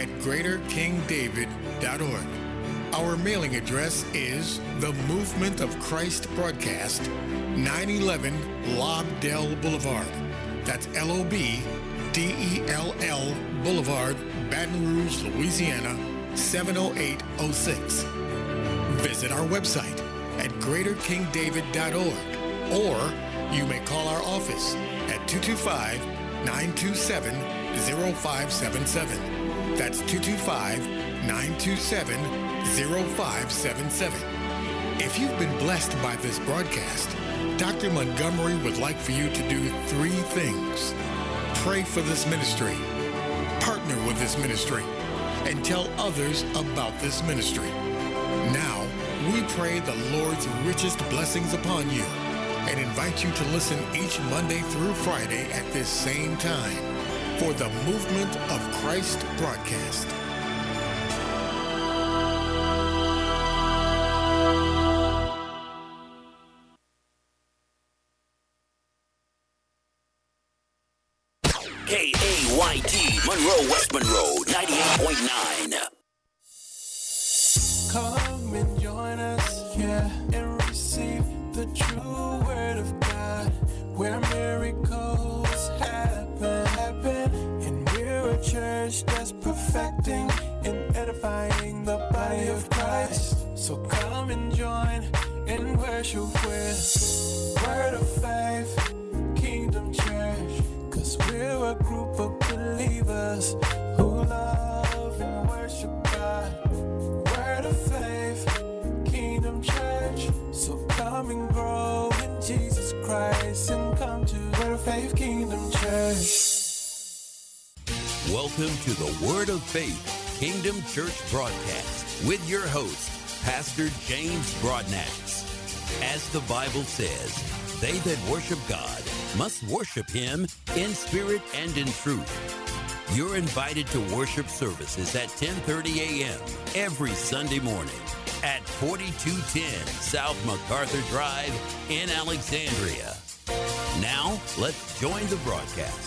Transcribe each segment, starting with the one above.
at greaterkingdavid.org. Our mailing address is The Movement of Christ Broadcast, 911 Lobdell Boulevard. That's Lobdell Boulevard, Baton Rouge, Louisiana, 70806. Visit our website at greaterkingdavid.org, or you may call our office at 225-927-0577. That's 225-927-0577. If you've been blessed by this broadcast, Dr. Montgomery would like for you to do three things. Pray for this ministry, partner with this ministry, and tell others about this ministry. Now, we pray the Lord's richest blessings upon you and invite you to listen each Monday through Friday at this same time for the Movement of Christ broadcast. KAYT, Monroe, West Monroe, 98.9. Come and join us, yeah, and receive the true word of God, where miracles happen, and we're a church that's perfecting and edifying the body of Christ. So come and join and worship with Word of Faith, Kingdom Church, 'cause we're a group of believers who love and worship God. Word of Faith, Kingdom Church. So come and grow in Jesus Christ and come to Word of Faith, Kingdom Church. Welcome to the Word of Faith Kingdom Church broadcast with your host, Pastor James Broadnax. As the Bible says, they that worship God must worship Him in spirit and in truth. You're invited to worship services at 10:30 a.m. every Sunday morning at 4210 South MacArthur Drive in Alexandria. Now, let's join the broadcast.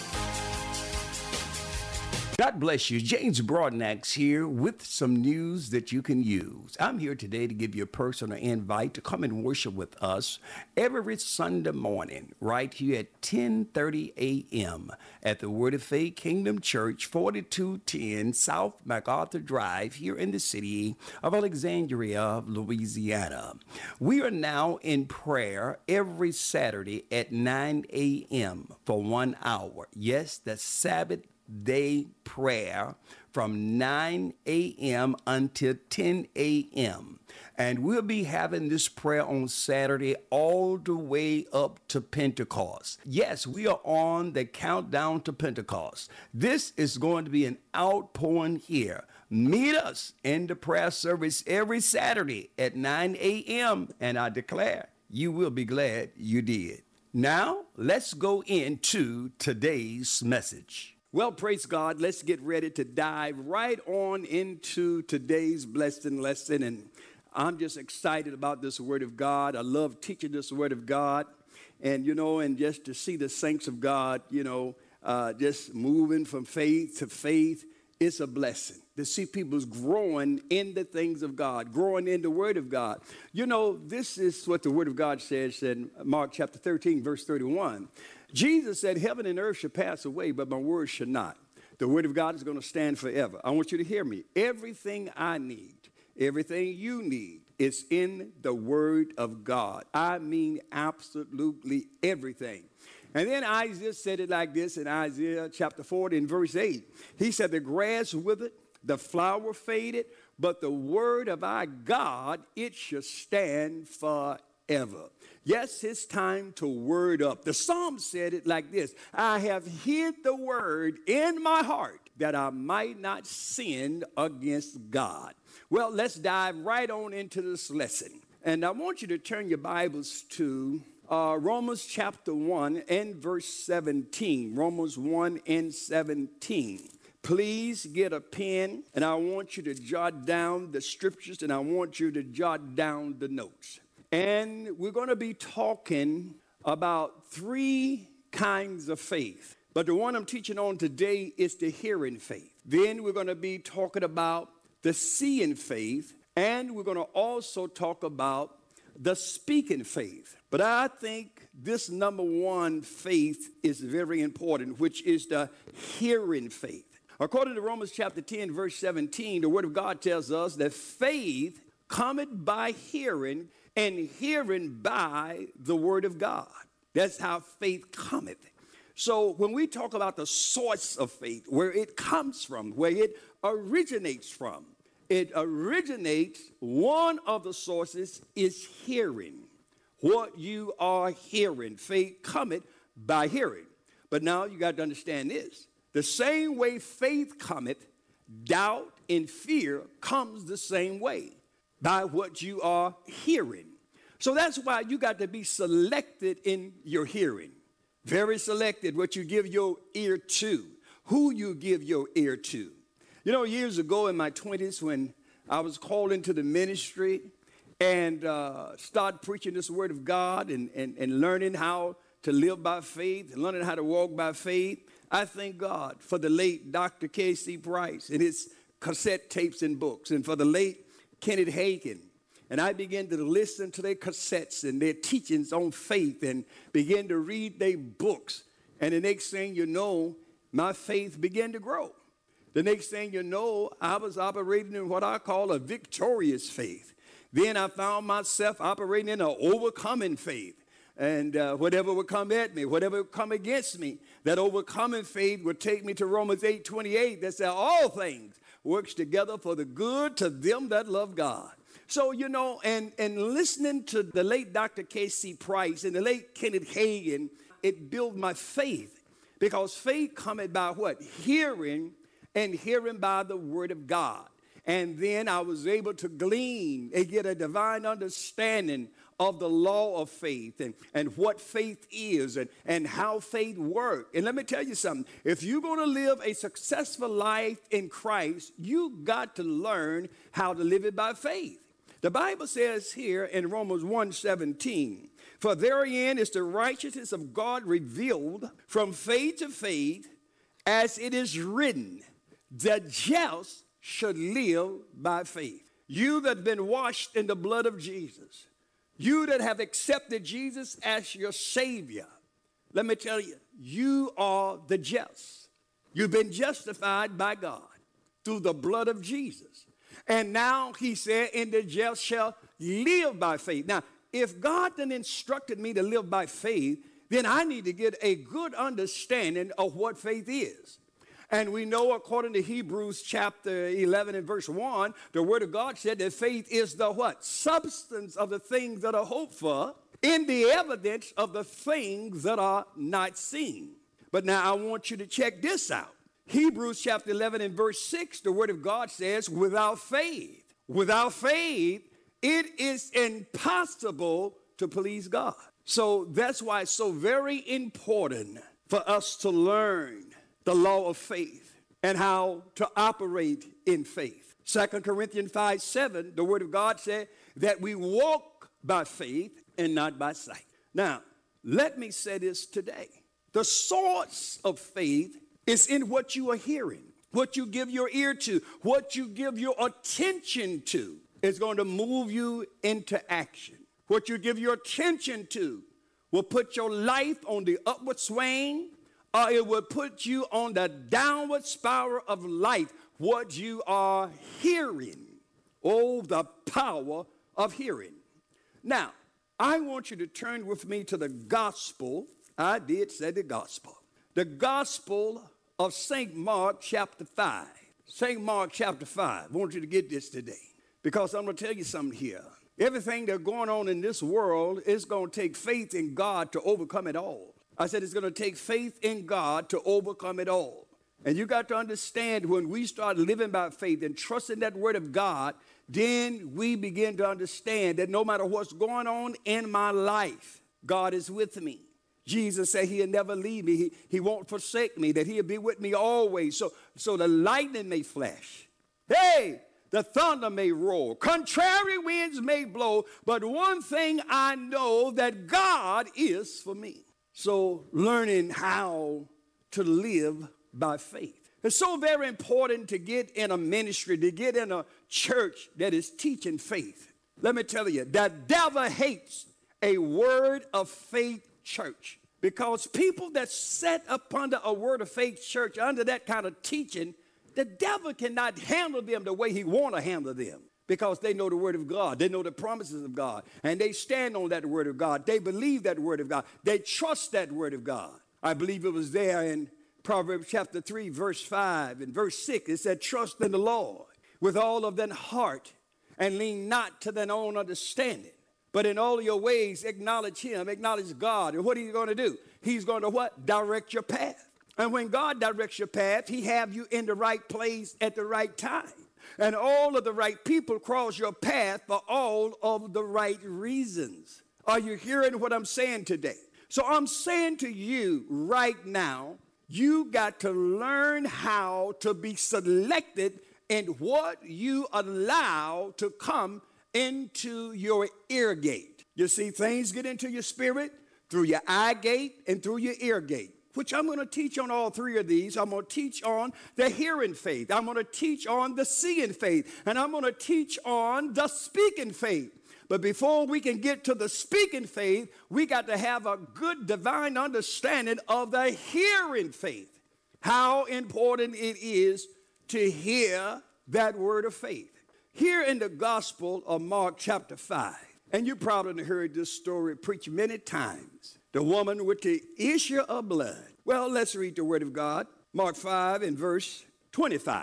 God bless you. James Broadnax here with some news that you can use. I'm here today to give you a personal invite to come and worship with us every Sunday morning right here at 10:30 a.m. at the Word of Faith Kingdom Church, 4210 South MacArthur Drive here in the city of Alexandria, Louisiana. We are now in prayer every Saturday at 9 a.m. for 1 hour. Yes, that's Sabbath day prayer from 9 a.m. until 10 a.m. And we'll be having this prayer on Saturday all the way up to Pentecost. Yes, we are on the countdown to Pentecost. This is going to be an outpouring here. Meet us in the prayer service every Saturday at 9 a.m. And I declare you will be glad you did. Now, let's go into today's message. Well, praise God. Let's get ready to dive right on into today's blessing lesson. And I'm just excited about this Word of God. I love teaching this Word of God. And, and just to see the saints of God, just moving from faith to faith, it's a blessing. To see people's growing in the things of God, growing in the Word of God. This is what the Word of God says in Mark chapter 13, verse 31. Jesus said, heaven and earth shall pass away, but my word shall not. The Word of God is going to stand forever. I want you to hear me. Everything I need, everything you need is in the Word of God. I mean absolutely everything. And then Isaiah said it like this in Isaiah chapter 40 and verse 8. He said, the grass withered, the flower faded, but the word of our God, it shall stand forever. Yes, it's time to word up. The psalm said it like this. I have hid the word in my heart that I might not sin against God. Well, let's dive right on into this lesson. And I want you to turn your Bibles to Romans chapter 1 and verse 17. Romans 1 and 17. Please get a pen, and I want you to jot down the scriptures, and I want you to jot down the notes. And we're going to be talking about three kinds of faith. But the one I'm teaching on today is the hearing faith. Then we're going to be talking about the seeing faith, and we're going to also talk about the speaking faith. But I think this number one faith is very important, which is the hearing faith. According to Romans chapter 10, verse 17, the word of God tells us that faith cometh by hearing, and hearing by the word of God. That's how faith cometh. So when we talk about the source of faith, where it comes from, where it originates from, one of the sources is hearing. What you are hearing. Faith cometh by hearing. But now you got to understand this. The same way faith cometh, doubt and fear comes the same way, by what you are hearing. So that's why you got to be selected in your hearing. Very selected what you give your ear to, who you give your ear to. You know, years ago in my 20s when I was called into the ministry and started preaching this word of God and learning how to live by faith and learning how to walk by faith, I thank God for the late Dr. K.C. Price and his cassette tapes and books, and for the late Kenneth Hagin. And I began to listen to their cassettes and their teachings on faith and began to read their books. And the next thing you know, my faith began to grow. The next thing you know, I was operating in what I call a victorious faith. Then I found myself operating in an overcoming faith. And whatever would come at me, whatever would come against me, that overcoming faith would take me to Romans 8:28 that says all things works together for the good to them that love God. So, you know, and listening to the late Dr. K.C. Price and the late Kenneth Hagin, it built my faith. Because faith cometh by what? Hearing, and hearing by the word of God. And then I was able to glean and get a divine understanding of the law of faith and what faith is and how faith works. And let me tell you something. If you're going to live a successful life in Christ, you got to learn how to live it by faith. The Bible says here in Romans 1:17, for therein is the righteousness of God revealed from faith to faith, as it is written, the just should live by faith. You that have been washed in the blood of Jesus, you that have accepted Jesus as your Savior, let me tell you, you are the just. You've been justified by God through the blood of Jesus. And now he said, and the just shall live by faith. Now, if God then instructed me to live by faith, then I need to get a good understanding of what faith is. And we know according to Hebrews chapter 11 and verse 1, the word of God said that faith is the what? Substance of the things that are hoped for, in the evidence of the things that are not seen. But now I want you to check this out. Hebrews chapter 11 and verse 6, the word of God says, without faith, it is impossible to please God. So that's why it's so very important for us to learn the law of faith and how to operate in faith. 2 Corinthians 5:7, the word of God said that we walk by faith and not by sight. Now, let me say this today. The source of faith is in what you are hearing, what you give your ear to, what you give your attention to is going to move you into action. What you give your attention to will put your life on the upward swing, or it will put you on the downward spiral of life. What you are hearing. Oh, the power of hearing. Now, I want you to turn with me to the gospel. I did say the gospel. The gospel of St. Mark chapter 5. St. Mark chapter 5. I want you to get this today, because I'm going to tell you something here. Everything that's going on in this world is going to take faith in God to overcome it all. I said it's going to take faith in God to overcome it all. And you got to understand, when we start living by faith and trusting that word of God, then we begin to understand that no matter what's going on in my life, God is with me. Jesus said he'll never leave me. He won't forsake me, that he'll be with me always. So the lightning may flash. Hey, the thunder may roar. Contrary winds may blow. But one thing I know, that God is for me. So learning how to live by faith. It's so very important to get in a ministry, to get in a church that is teaching faith. Let me tell you, the devil hates a word of faith church, because people that set up under a word of faith church, under that kind of teaching, the devil cannot handle them the way he want to handle them, because they know the word of God. They know the promises of God, and they stand on that word of God. They believe that word of God. They trust that word of God. I believe it was there in Proverbs chapter 3, verse 5 and verse 6. It said, trust in the Lord with all of thine heart, and lean not to thine own understanding, but in all your ways acknowledge him, acknowledge God. And what are you going to do? He's going to what? Direct your path. And when God directs your path, he have you in the right place at the right time. And all of the right people cross your path for all of the right reasons. Are you hearing what I'm saying today? So I'm saying to you right now, you got to learn how to be selected in what you allow to come into your ear gate. You see, things get into your spirit through your eye gate and through your ear gate, which I'm going to teach on all three of these. I'm going to teach on the hearing faith. I'm going to teach on the seeing faith. And I'm going to teach on the speaking faith. But before we can get to the speaking faith, we got to have a good divine understanding of the hearing faith. How important it is to hear that word of faith. Here in the Gospel of Mark chapter 5, and you probably heard this story preached many times, the woman with the issue of blood. Well, let's read the word of God. Mark 5 and verse 25.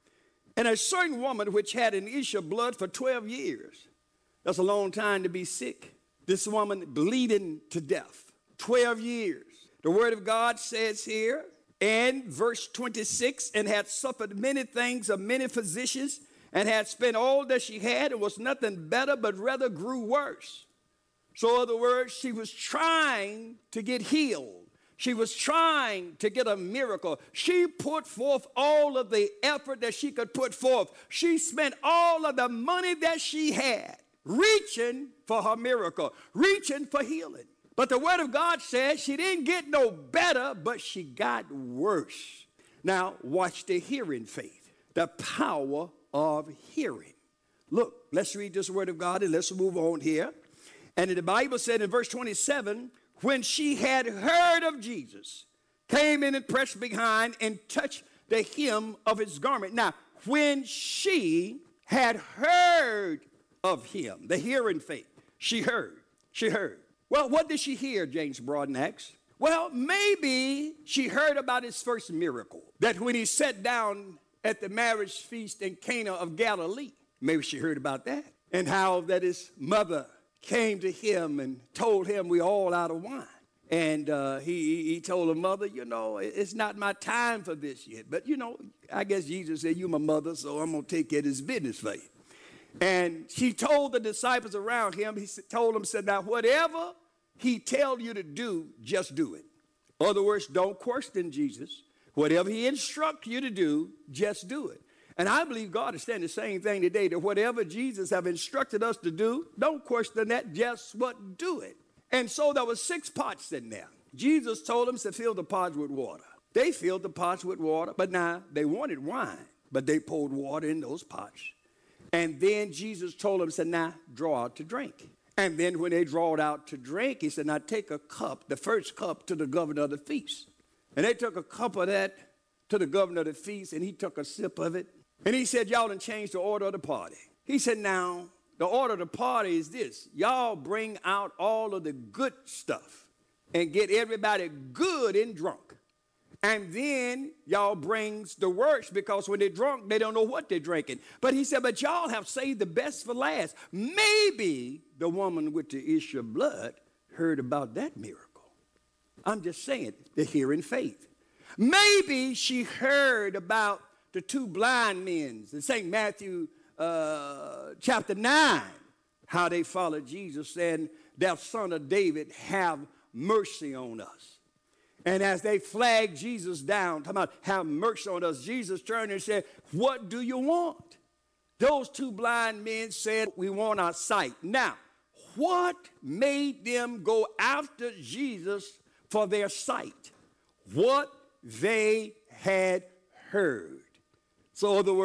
And a certain woman which had an issue of blood for 12 years. That's a long time to be sick. This woman bleeding to death. 12 years. The word of God says here in verse 26, and had suffered many things of many physicians, and had spent all that she had, and was nothing better, but rather grew worse. So in other words, she was trying to get healed. She was trying to get a miracle. She put forth all of the effort that she could put forth. She spent all of the money that she had reaching for her miracle, reaching for healing. But the word of God says she didn't get no better, but she got worse. Now, watch the hearing faith, the power of hearing. Look, let's read this word of God and let's move on here. And the Bible said in verse 27, when she had heard of Jesus, came in and pressed behind and touched the hem of his garment. Now, when she had heard of him, the hearing faith, she heard. Well, what did she hear, James Broadnax? Well, maybe she heard about his first miracle, that when he sat down at the marriage feast in Cana of Galilee. Maybe she heard about that, and how that his mother came to him and told him we're all out of wine. And he told her mother, you know, it's not my time for this yet. But, you know, I guess Jesus said, you're my mother, so I'm going to take care of this business for you. And she told the disciples around him, told them, said, now, whatever he tell you to do, just do it. In other words, don't question Jesus. Whatever he instructs you to do, just do it. And I believe God is saying the same thing today, that whatever Jesus have instructed us to do, don't question that, just what, do it. And so there were 6 pots in there. Jesus told them to fill the pots with water. They filled the pots with water, but now they wanted wine, but they poured water in those pots. And then Jesus told them, said, now draw out to drink. And then when they drawed out to drink, he said, now take a cup, the first cup, to the governor of the feast. And they took a cup of that to the governor of the feast, and he took a sip of it. And he said, y'all done changed the order of the party. He said, now, the order of the party is this. Y'all bring out all of the good stuff and get everybody good and drunk. And then y'all brings the worst, because when they're drunk, they don't know what they're drinking. But he said, but y'all have saved the best for last. Maybe the woman with the issue of blood heard about that miracle. I'm just saying, the hearing faith. Maybe she heard about the 2 blind men in St. Matthew chapter 9, how they followed Jesus, saying, thou son of David, have mercy on us. And as they flagged Jesus down, talking about have mercy on us, Jesus turned and said, what do you want? Those 2 blind men said, we want our sight. Now, what made them go after Jesus for their sight? What they had heard. So, in other words,